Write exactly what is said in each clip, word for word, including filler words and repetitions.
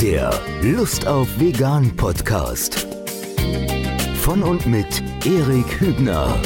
Der Lust auf Vegan Podcast. Von und mit Erik Hübner.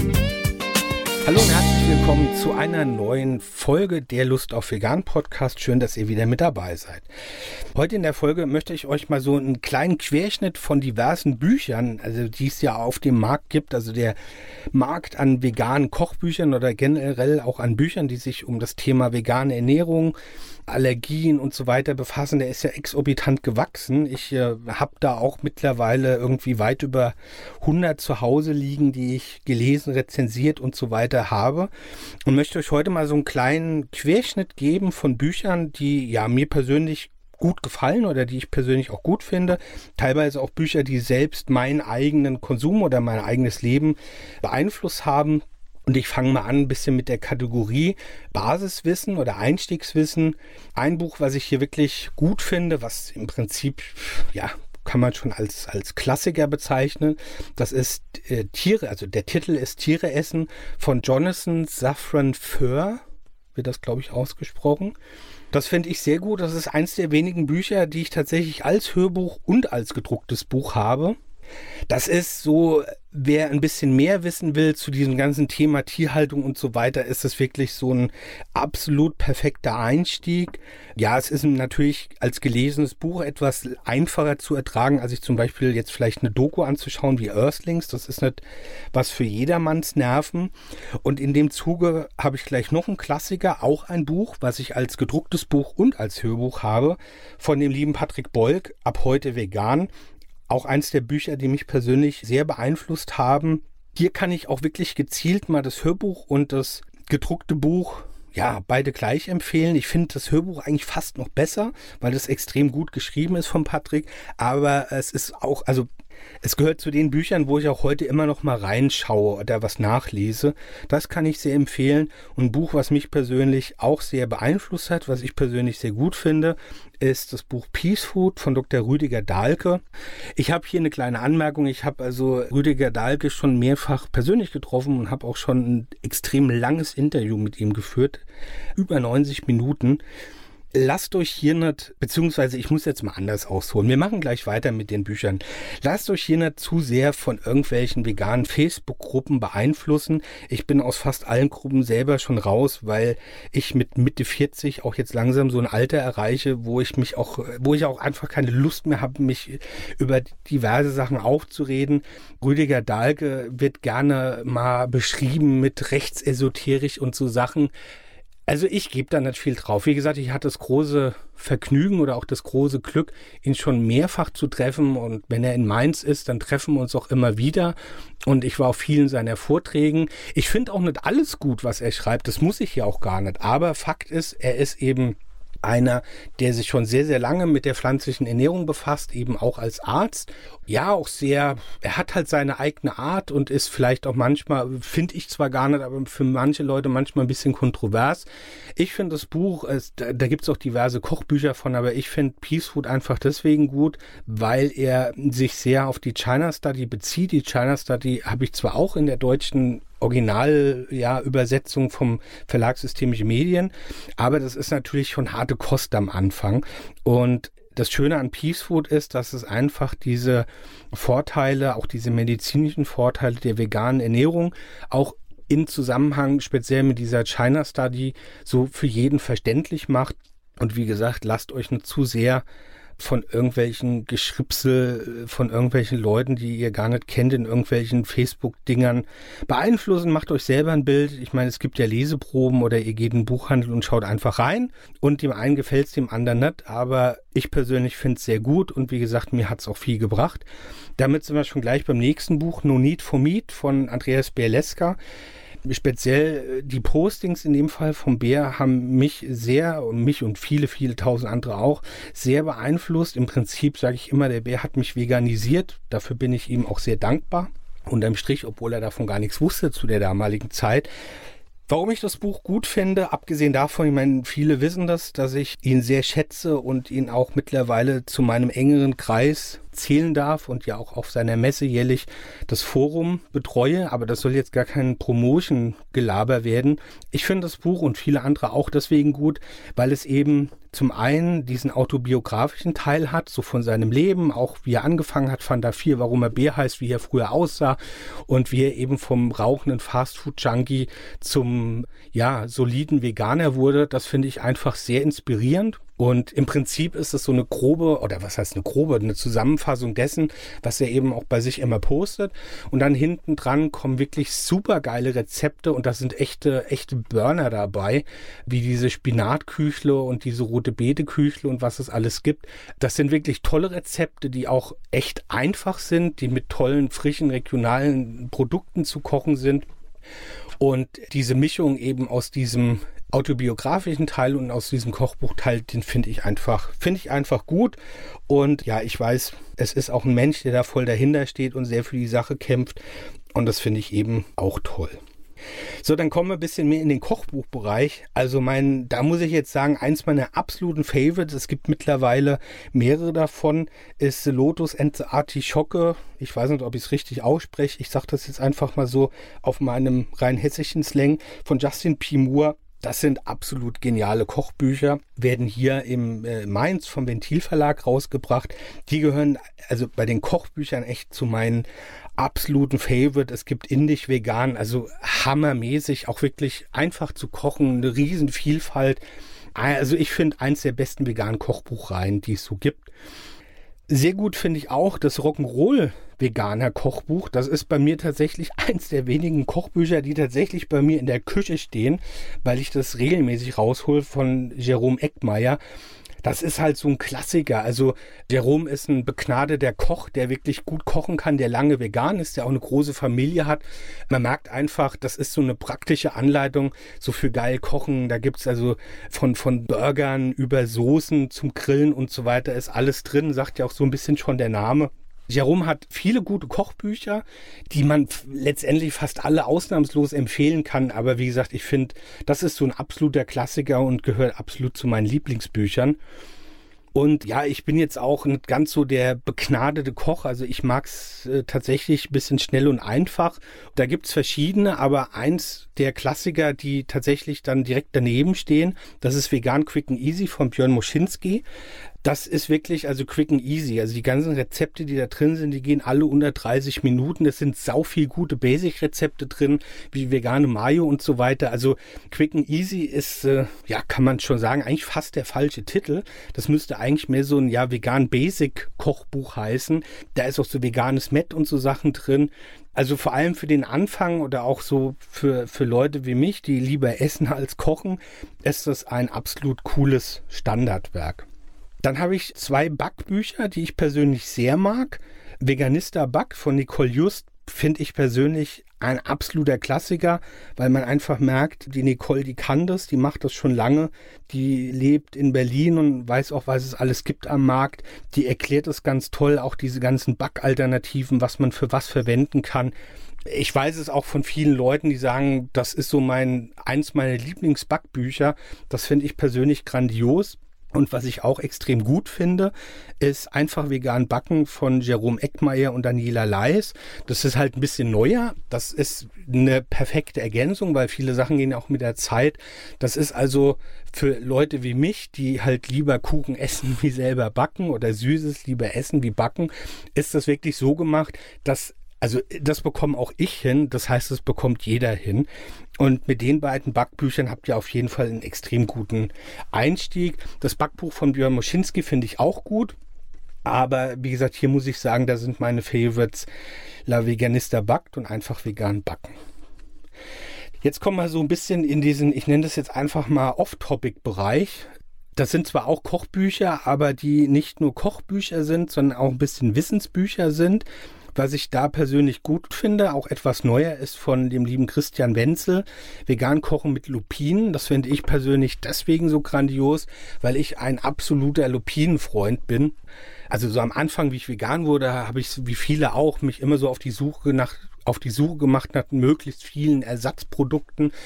Hallo und herzlich willkommen zu einer neuen Folge der Lust auf Vegan Podcast. Schön, dass ihr wieder mit dabei seid. Heute in der Folge möchte ich euch mal so einen kleinen Querschnitt von diversen Büchern, also die es ja auf dem Markt gibt, also der Markt an veganen Kochbüchern oder generell auch an Büchern, die sich um das Thema vegane Ernährung, Allergien und so weiter befassen, der ist ja exorbitant gewachsen. Ich äh, habe da auch mittlerweile irgendwie weit über hundert zu Hause liegen, die ich gelesen, rezensiert und so weiter habe und möchte euch heute mal so einen kleinen Querschnitt geben von Büchern, die ja mir persönlich gut gefallen oder die ich persönlich auch gut finde. Teilweise auch Bücher, die selbst meinen eigenen Konsum oder mein eigenes Leben beeinflusst haben. Und ich fange mal an ein bisschen mit der Kategorie Basiswissen oder Einstiegswissen. Ein Buch, was ich hier wirklich gut finde, was im Prinzip, ja, kann man schon als, als Klassiker bezeichnen. Das ist äh, Tiere, also der Titel ist Tiere essen von Jonathan Safran Foer, wird das, glaube ich, ausgesprochen. Das finde ich sehr gut. Das ist eins der wenigen Bücher, die ich tatsächlich als Hörbuch und als gedrucktes Buch habe. Das ist so, wer ein bisschen mehr wissen will zu diesem ganzen Thema Tierhaltung und so weiter, ist es wirklich so ein absolut perfekter Einstieg. Ja, es ist natürlich als gelesenes Buch etwas einfacher zu ertragen, als sich zum Beispiel jetzt vielleicht eine Doku anzuschauen wie Earthlings. Das ist nicht was für jedermanns Nerven. Und in dem Zuge habe ich gleich noch einen Klassiker, auch ein Buch, was ich als gedrucktes Buch und als Hörbuch habe, von dem lieben Patrick Bolk, Ab heute vegan. Auch eins der Bücher, die mich persönlich sehr beeinflusst haben. Hier kann ich auch wirklich gezielt mal das Hörbuch und das gedruckte Buch, ja, beide gleich empfehlen. Ich finde das Hörbuch eigentlich fast noch besser, weil das extrem gut geschrieben ist von Patrick. Aber es ist auch, also es gehört zu den Büchern, wo ich auch heute immer noch mal reinschaue oder was nachlese. Das kann ich sehr empfehlen. Und ein Buch, was mich persönlich auch sehr beeinflusst hat, was ich persönlich sehr gut finde, ist das Buch Peace Food von Doktor Rüdiger Dahlke. Ich habe hier eine kleine Anmerkung. Ich habe also Rüdiger Dahlke schon mehrfach persönlich getroffen und habe auch schon ein extrem langes Interview mit ihm geführt. Über neunzig Minuten. Lasst euch hier nicht, beziehungsweise ich muss jetzt mal anders ausholen. Wir machen gleich weiter mit den Büchern. Lasst euch hier nicht zu sehr von irgendwelchen veganen Facebook-Gruppen beeinflussen. Ich bin aus fast allen Gruppen selber schon raus, weil ich mit Mitte vierzig auch jetzt langsam so ein Alter erreiche, wo ich mich auch, wo ich auch einfach keine Lust mehr habe, mich über diverse Sachen aufzureden. Rüdiger Dahlke wird gerne mal beschrieben mit rechtsesoterisch und so Sachen. Also ich gebe da nicht viel drauf. Wie gesagt, ich hatte das große Vergnügen oder auch das große Glück, ihn schon mehrfach zu treffen. Und wenn er in Mainz ist, dann treffen wir uns auch immer wieder. Und ich war auf vielen seiner Vorträgen. Ich finde auch nicht alles gut, was er schreibt. Das muss ich ja auch gar nicht. Aber Fakt ist, er ist eben einer, der sich schon sehr, sehr lange mit der pflanzlichen Ernährung befasst, eben auch als Arzt. Ja, auch sehr, er hat halt seine eigene Art und ist vielleicht auch manchmal, finde ich zwar gar nicht, aber für manche Leute manchmal ein bisschen kontrovers. Ich finde das Buch, es, da, da gibt es auch diverse Kochbücher von, aber ich finde Peace Food einfach deswegen gut, weil er sich sehr auf die China Study bezieht. Die China Study habe ich zwar auch in der deutschen Original, ja, Übersetzung vom Verlag Systemische Medien. Aber das ist natürlich schon harte Kost am Anfang. Und das Schöne an Peace Food ist, dass es einfach diese Vorteile, auch diese medizinischen Vorteile der veganen Ernährung auch in Zusammenhang speziell mit dieser China Study so für jeden verständlich macht. Und wie gesagt, lasst euch nicht zu sehr von irgendwelchen Geschripsel, von irgendwelchen Leuten, die ihr gar nicht kennt, in irgendwelchen Facebook-Dingern beeinflussen. Macht euch selber ein Bild. Ich meine, es gibt ja Leseproben oder ihr geht in den Buchhandel und schaut einfach rein. Und dem einen gefällt es, dem anderen nicht. Aber ich persönlich finde es sehr gut und wie gesagt, mir hat es auch viel gebracht. Damit sind wir schon gleich beim nächsten Buch, No Need for Meat von Andreas Bialeska. Speziell die Postings in dem Fall vom Bär haben mich sehr und mich und viele, viele tausend andere auch sehr beeinflusst. Im Prinzip sage ich immer, der Bär hat mich veganisiert. Dafür bin ich ihm auch sehr dankbar. Unterm Strich, obwohl er davon gar nichts wusste zu der damaligen Zeit. Warum ich das Buch gut finde, abgesehen davon, ich meine, viele wissen das, dass ich ihn sehr schätze und ihn auch mittlerweile zu meinem engeren Kreis erzählen darf und ja auch auf seiner Messe jährlich das Forum betreue, aber das soll jetzt gar kein Promotion-Gelaber werden. Ich finde das Buch und viele andere auch deswegen gut, weil es eben zum einen diesen autobiografischen Teil hat, so von seinem Leben, auch wie er angefangen hat, Fanta vier, warum er B heißt, wie er früher aussah und wie er eben vom rauchenden Fastfood-Junkie zum, ja, soliden Veganer wurde. Das finde ich einfach sehr inspirierend. Und im Prinzip ist es so eine grobe, oder was heißt eine grobe, eine Zusammenfassung dessen, was er eben auch bei sich immer postet. Und dann hinten dran kommen wirklich super geile Rezepte und da sind echte, echte Burner dabei, wie diese Spinatküchle und diese rote Beete-Küchle und was es alles gibt. Das sind wirklich tolle Rezepte, die auch echt einfach sind, die mit tollen, frischen, regionalen Produkten zu kochen sind. Und diese Mischung eben aus diesem autobiografischen Teil und aus diesem Kochbuchteil, den finde ich einfach, finde ich einfach gut. Und ja, ich weiß, es ist auch ein Mensch, der da voll dahinter steht und sehr für die Sache kämpft. Und das finde ich eben auch toll. So, dann kommen wir ein bisschen mehr in den Kochbuchbereich. Also mein, da muss ich jetzt sagen, eins meiner absoluten Favorites, es gibt mittlerweile mehrere davon, ist The Lotus and the Artischocke. Ich weiß nicht, ob ich es richtig ausspreche. Ich sage das jetzt einfach mal so auf meinem rein hessischen Slang von Justin P. Moore. Das sind absolut geniale Kochbücher, werden hier im äh, Mainz vom Ventil Verlag rausgebracht. Die gehören also bei den Kochbüchern echt zu meinen absoluten Favorite. Es gibt indisch, vegan, also hammermäßig, auch wirklich einfach zu kochen, eine riesen Vielfalt. Also ich finde eins der besten veganen Kochbuchreihen, die es so gibt. Sehr gut finde ich auch das Rock'n'Roll Veganer Kochbuch. Das ist bei mir tatsächlich eins der wenigen Kochbücher, die tatsächlich bei mir in der Küche stehen, weil ich das regelmäßig raushole von Jerome Eckmeier. Das ist halt so ein Klassiker. Also Jerome ist ein begnadeter Koch, der wirklich gut kochen kann, der lange vegan ist, der auch eine große Familie hat. Man merkt einfach, das ist so eine praktische Anleitung, so für geil Kochen. Da gibt's also von, von Burgern über Soßen zum Grillen und so weiter ist alles drin, sagt ja auch so ein bisschen schon der Name. Jerome hat viele gute Kochbücher, die man f- letztendlich fast alle ausnahmslos empfehlen kann. Aber wie gesagt, ich finde, das ist so ein absoluter Klassiker und gehört absolut zu meinen Lieblingsbüchern. Und ja, ich bin jetzt auch nicht ganz so der begnadete Koch. Also ich mag es äh, tatsächlich ein bisschen schnell und einfach. Da gibt's verschiedene, aber eins der Klassiker, die tatsächlich dann direkt daneben stehen, das ist Vegan Quick and Easy von Björn Moschinski. Das ist wirklich also quick and easy. Also die ganzen Rezepte, die da drin sind, die gehen alle unter dreißig Minuten. Es sind sau viel gute Basic-Rezepte drin, wie vegane Mayo und so weiter. Also quick and easy ist, äh, ja, kann man schon sagen, eigentlich fast der falsche Titel. Das müsste eigentlich mehr so ein, ja, vegan Basic-Kochbuch heißen. Da ist auch so veganes Met und so Sachen drin. Also vor allem für den Anfang oder auch so für, für Leute wie mich, die lieber essen als kochen, ist das ein absolut cooles Standardwerk. Dann habe ich zwei Backbücher, die ich persönlich sehr mag. Veganista Back von Nicole Just finde ich persönlich ein absoluter Klassiker, weil man einfach merkt, die Nicole, die kann das, die macht das schon lange, die lebt in Berlin und weiß auch, was es alles gibt am Markt. Die erklärt es ganz toll, auch diese ganzen Backalternativen, was man für was verwenden kann. Ich weiß es auch von vielen Leuten, die sagen, das ist so mein eins meiner Lieblingsbackbücher. Das finde ich persönlich grandios. Und was ich auch extrem gut finde, ist Einfach vegan backen von Jerome Eckmeier und Daniela Leis. Das ist halt ein bisschen neuer. Das ist eine perfekte Ergänzung, weil viele Sachen gehen auch mit der Zeit. Das ist also für Leute wie mich, die halt lieber Kuchen essen wie selber backen oder Süßes lieber essen wie backen, ist das wirklich so gemacht, dass Also das bekomme auch ich hin, das heißt, das bekommt jeder hin. Und mit den beiden Backbüchern habt ihr auf jeden Fall einen extrem guten Einstieg. Das Backbuch von Björn Moschinski finde ich auch gut. Aber wie gesagt, hier muss ich sagen, da sind meine Favorites La Veganista backt und Einfach vegan backen. Jetzt kommen wir so ein bisschen in diesen, ich nenne das jetzt einfach mal Off-Topic-Bereich. Das sind zwar auch Kochbücher, aber die nicht nur Kochbücher sind, sondern auch ein bisschen Wissensbücher sind. Was ich da persönlich gut finde, auch etwas neuer, ist von dem lieben Christian Wenzel, Vegan kochen mit Lupinen. Das finde ich persönlich deswegen so grandios, weil ich ein absoluter Lupinenfreund bin. Also so am Anfang, wie ich vegan wurde, habe ich, wie viele auch, mich immer so auf die Suche nach, auf die Suche gemacht nach möglichst vielen Ersatzprodukten.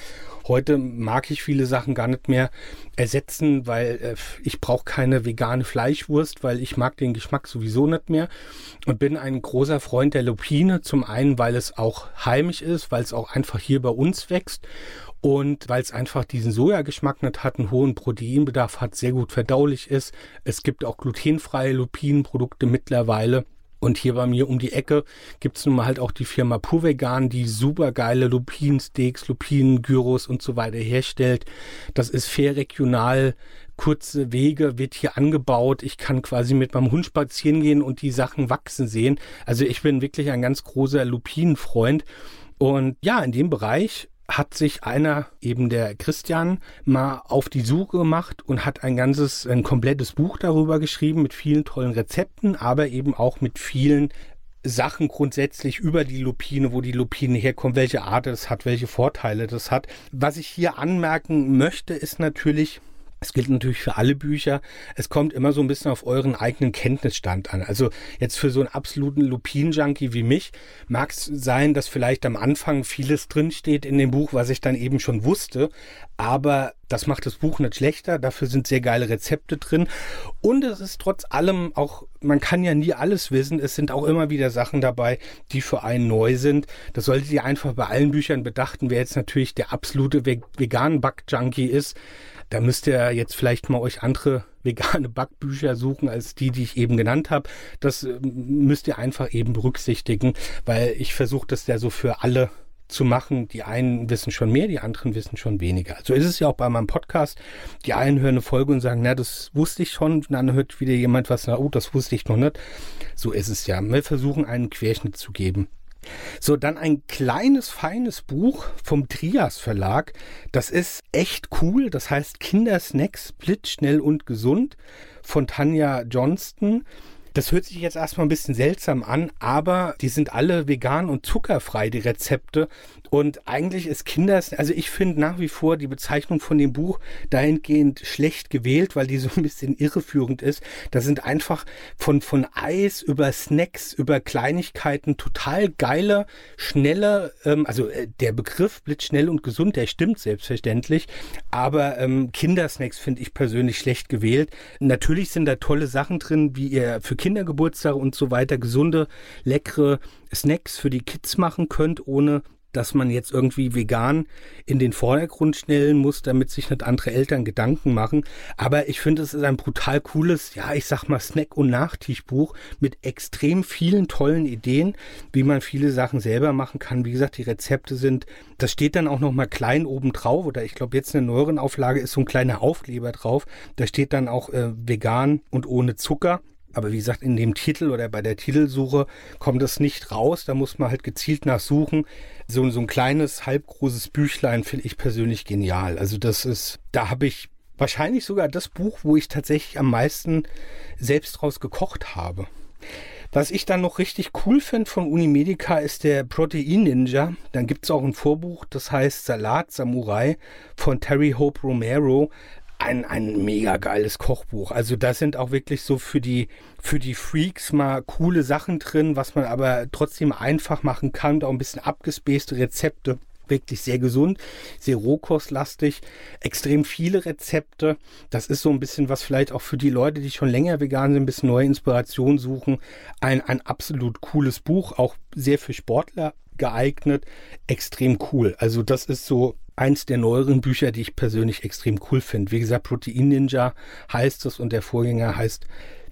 Heute mag ich viele Sachen gar nicht mehr ersetzen, weil äh, ich brauche keine vegane Fleischwurst, weil ich mag den Geschmack sowieso nicht mehr und bin ein großer Freund der Lupine. Zum einen, weil es auch heimisch ist, weil es auch einfach hier bei uns wächst. Und weil es einfach diesen Sojageschmack nicht hat, einen hohen Proteinbedarf hat, sehr gut verdaulich ist. Es gibt auch glutenfreie Lupinenprodukte mittlerweile. Und hier bei mir um die Ecke gibt es nun mal halt auch die Firma Pur Vegan, die super geile Lupinensteaks, Lupinengyros und so weiter herstellt. Das ist fair regional, kurze Wege, wird hier angebaut. Ich kann quasi mit meinem Hund spazieren gehen und die Sachen wachsen sehen. Also ich bin wirklich ein ganz großer Lupinenfreund. Und ja, in dem Bereich hat sich einer, eben der Christian, mal auf die Suche gemacht und hat ein ganzes, ein komplettes Buch darüber geschrieben mit vielen tollen Rezepten, aber eben auch mit vielen Sachen grundsätzlich über die Lupine, wo die Lupine herkommt, welche Art es hat, welche Vorteile das hat. Was ich hier anmerken möchte, ist natürlich, es gilt natürlich für alle Bücher, es kommt immer so ein bisschen auf euren eigenen Kenntnisstand an. Also jetzt für so einen absoluten Lupin-Junkie wie mich mag es sein, dass vielleicht am Anfang vieles drinsteht in dem Buch, was ich dann eben schon wusste, aber das macht das Buch nicht schlechter, dafür sind sehr geile Rezepte drin und es ist trotz allem auch, man kann ja nie alles wissen, es sind auch immer wieder Sachen dabei, die für einen neu sind. Das solltet ihr einfach bei allen Büchern bedachten. Wer jetzt natürlich der absolute veganen Back-Junkie ist, da müsst ihr jetzt vielleicht mal euch andere vegane Backbücher suchen als die, die ich eben genannt habe. Das müsst ihr einfach eben berücksichtigen, weil ich versuche das ja so für alle zu machen. Die einen wissen schon mehr, die anderen wissen schon weniger. So ist es ja auch bei meinem Podcast. Die einen hören eine Folge und sagen, na, das wusste ich schon. Und dann hört wieder jemand was, na, oh, das wusste ich noch nicht. So ist es ja. Wir versuchen einen Querschnitt zu geben. So, dann ein kleines, feines Buch vom Trias Verlag. Das ist echt cool. Das heißt Kindersnacks, blitzschnell und gesund von Tanja Johnston. Das hört sich jetzt erstmal ein bisschen seltsam an, aber die sind alle vegan und zuckerfrei, die Rezepte. Und eigentlich ist Kinders, also ich finde nach wie vor die Bezeichnung von dem Buch dahingehend schlecht gewählt, weil die so ein bisschen irreführend ist. Da sind einfach von, von Eis über Snacks, über Kleinigkeiten total geile, schnelle, ähm, also äh, der Begriff blitzschnell und gesund, der stimmt selbstverständlich, aber ähm, Kindersnacks finde ich persönlich schlecht gewählt. Natürlich sind da tolle Sachen drin, wie ihr für Kindergeburtstage und so weiter gesunde, leckere Snacks für die Kids machen könnt, ohne dass man jetzt irgendwie vegan in den Vordergrund stellen muss, damit sich nicht andere Eltern Gedanken machen. Aber ich finde, es ist ein brutal cooles, ja, ich sag mal Snack- und Nachtischbuch mit extrem vielen tollen Ideen, wie man viele Sachen selber machen kann. Wie gesagt, die Rezepte sind, das steht dann auch nochmal klein oben drauf, oder ich glaube jetzt in der neueren Auflage ist so ein kleiner Aufkleber drauf. Da steht dann auch äh, vegan und ohne Zucker. Aber wie gesagt, in dem Titel oder bei der Titelsuche kommt das nicht raus. Da muss man halt gezielt nachsuchen. So, so ein kleines, halbgroßes Büchlein finde ich persönlich genial. Also das ist, da habe ich wahrscheinlich sogar das Buch, wo ich tatsächlich am meisten selbst draus gekocht habe. Was ich dann noch richtig cool finde von Unimedica ist der Protein Ninja. Dann gibt es auch ein Vorbuch, das heißt Salat Samurai von Terry Hope Romero. Ein, ein mega geiles Kochbuch. Also da sind auch wirklich so für die, für die Freaks mal coole Sachen drin, was man aber trotzdem einfach machen kann. Da auch ein bisschen abgespacete Rezepte. Wirklich sehr gesund, sehr rohkostlastig, extrem viele Rezepte. Das ist so ein bisschen was vielleicht auch für die Leute, die schon länger vegan sind, ein bisschen neue Inspiration suchen. Ein, ein absolut cooles Buch, auch sehr für Sportler geeignet. Extrem cool. Also das ist so eins der neueren Bücher, die ich persönlich extrem cool finde. Wie gesagt, Protein Ninja heißt es und der Vorgänger heißt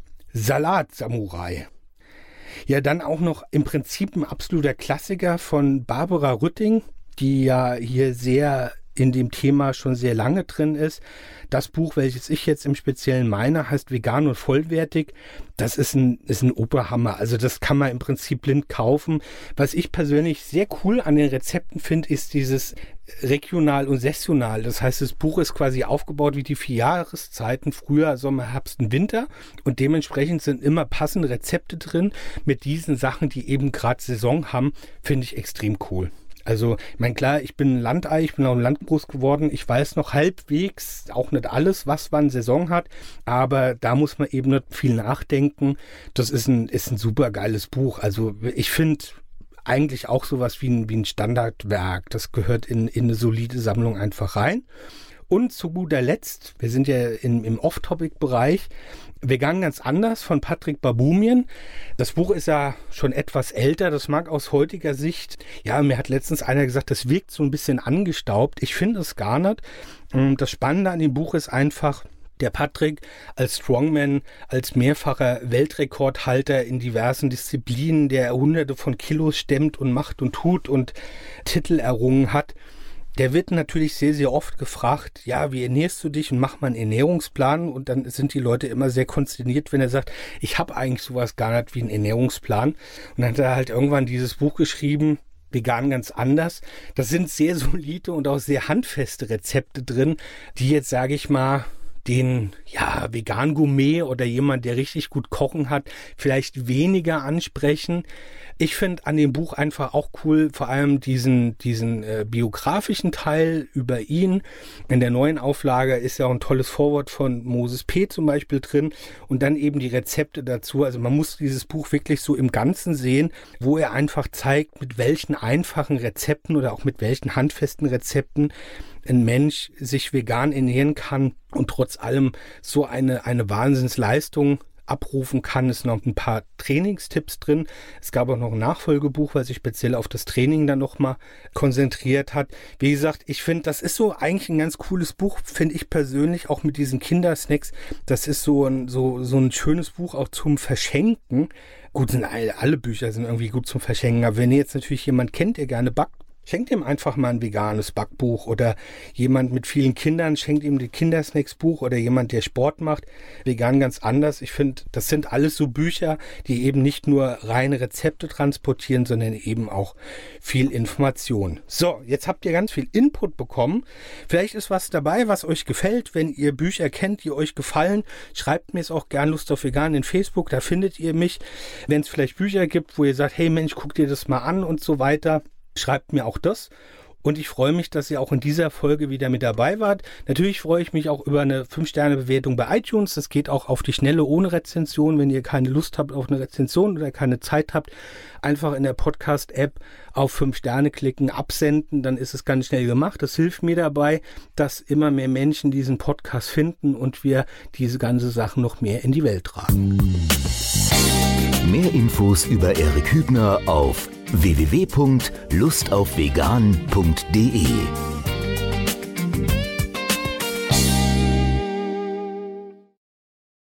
Salat Samurai. Ja, dann auch noch im Prinzip ein absoluter Klassiker von Barbara Rütting, die ja hier sehr in dem Thema schon sehr lange drin ist. Das Buch, welches ich jetzt im Speziellen meine, heißt Vegan und vollwertig. Das ist ein, ist ein Oberhammer. Also das kann man im Prinzip blind kaufen. Was ich persönlich sehr cool an den Rezepten finde, ist dieses regional und saisonal. Das heißt, das Buch ist quasi aufgebaut wie die vier Jahreszeiten, Frühjahr, Sommer, Herbst und Winter. Und dementsprechend sind immer passende Rezepte drin mit diesen Sachen, die eben gerade Saison haben, finde ich extrem cool. Also, ich meine, klar, ich bin ein Landei, ich bin auch im Land groß geworden. Ich weiß noch halbwegs, auch nicht alles, was wann Saison hat, aber da muss man eben nicht viel nachdenken. Das ist ein, ist ein super geiles Buch. Also, ich finde, eigentlich auch sowas wie ein, wie ein Standardwerk. Das gehört in, in eine solide Sammlung einfach rein. Und zu guter Letzt, wir sind ja in, im Off-Topic-Bereich, Vegan ganz anders von Patrick Baboumian. Das Buch ist ja schon etwas älter, das mag aus heutiger Sicht, ja, mir hat letztens einer gesagt, das wirkt so ein bisschen angestaubt. Ich finde es gar nicht. Das Spannende an dem Buch ist einfach, der Patrick als Strongman, als mehrfacher Weltrekordhalter in diversen Disziplinen, der hunderte von Kilos stemmt und macht und tut und Titel errungen hat, der wird natürlich sehr, sehr oft gefragt, ja, wie ernährst du dich und mach mal einen Ernährungsplan, und dann sind die Leute immer sehr konsterniert, wenn er sagt, ich habe eigentlich sowas gar nicht wie einen Ernährungsplan. Und dann hat er halt irgendwann dieses Buch geschrieben, Vegan ganz anders. Das sind sehr solide und auch sehr handfeste Rezepte drin, die jetzt, sage ich mal, den ja Vegan-Gourmet oder jemand, der richtig gut kochen hat, vielleicht weniger ansprechen. Ich finde an dem Buch einfach auch cool, vor allem diesen diesen äh, biografischen Teil über ihn. In der neuen Auflage ist ja auch ein tolles Vorwort von Moses P. zum Beispiel drin und dann eben die Rezepte dazu. Also man muss dieses Buch wirklich so im Ganzen sehen, wo er einfach zeigt, mit welchen einfachen Rezepten oder auch mit welchen handfesten Rezepten ein Mensch sich vegan ernähren kann und trotz allem so eine, eine Wahnsinnsleistung abrufen kann. Es sind noch ein paar Trainingstipps drin. Es gab auch noch ein Nachfolgebuch, was sich speziell auf das Training dann nochmal konzentriert hat. Wie gesagt, ich finde, das ist so eigentlich ein ganz cooles Buch, finde ich persönlich, auch mit diesen Kindersnacks. Das ist so ein, so, so ein schönes Buch auch zum Verschenken. Gut, sind alle, alle Bücher sind irgendwie gut zum Verschenken, aber wenn ihr jetzt natürlich jemand kennt, der gerne backt, schenkt ihm einfach mal ein veganes Backbuch, oder jemand mit vielen Kindern schenkt ihm ein Kindersnacksbuch, oder jemand, der Sport macht. Vegan ganz anders. Ich finde, das sind alles so Bücher, die eben nicht nur reine Rezepte transportieren, sondern eben auch viel Information. So, jetzt habt ihr ganz viel Input bekommen. Vielleicht ist was dabei, was euch gefällt. Wenn ihr Bücher kennt, die euch gefallen, schreibt mir es auch gern Lust auf Vegan in Facebook, da findet ihr mich. Wenn es vielleicht Bücher gibt, wo ihr sagt, hey Mensch, guck dir das mal an und so weiter, schreibt mir auch das, und ich freue mich, dass ihr auch in dieser Folge wieder mit dabei wart. Natürlich freue ich mich auch über eine fünf Sterne Bewertung bei iTunes. Das geht auch auf die Schnelle ohne Rezension. Wenn ihr keine Lust habt auf eine Rezension oder keine Zeit habt, einfach in der Podcast-App auf fünf Sterne klicken, absenden, dann ist es ganz schnell gemacht. Das hilft mir dabei, dass immer mehr Menschen diesen Podcast finden und wir diese ganze Sache noch mehr in die Welt tragen. Mehr Infos über Erik Hübner auf w w w punkt lust auf vegan punkt d e.